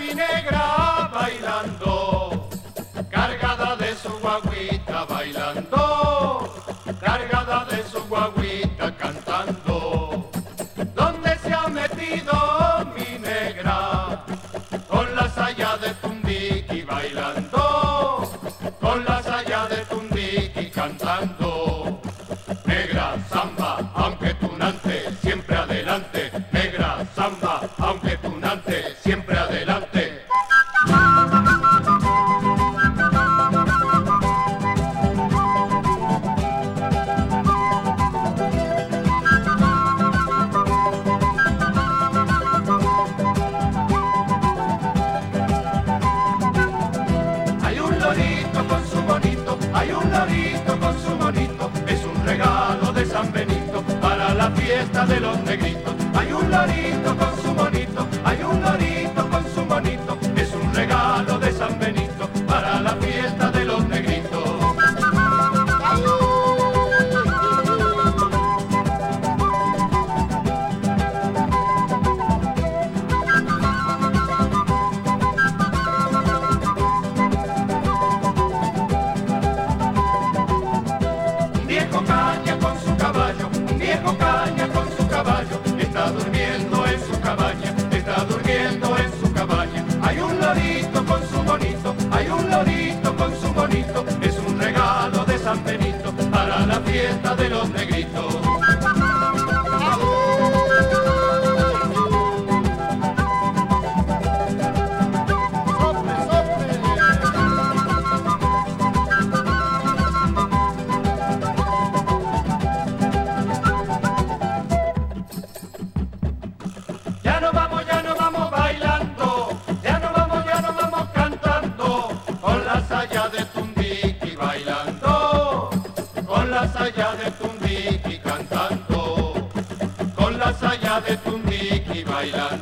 mi negra bailando, cargada de su guaguita bailando, cargada de su guaguita cantando. ¿Dónde se ha metido mi negra? Con la saya de Tundiqui bailando, con la saya de Tundiqui cantando. Negra samba, aunque tunante, siempre adelante. Negra samba, aunque tunante, siempre adelante. Hay un lorito con su bonito, hay un lorito con su bonito, es un regalo de San Benito para la fiesta de los negritos. Hay un lorito con su bonito, hay un lorito con su bonito, es un regalo de San Benito para la fiesta de los negritos. Un viejo caña con su caballo, un viejo caña con su caballo, está durmiendo en su cabaña, está durmiendo en su cabaña. Hay un lorito con su bonito, hay un lorito con su bonito, es un regalo de San Benito para la fiesta de los negritos. Ya no vamos bailando, ya no vamos cantando, con la saya de Tundiqui bailando, con la saya de Tundiqui cantando, con la saya de Tundiqui bailando.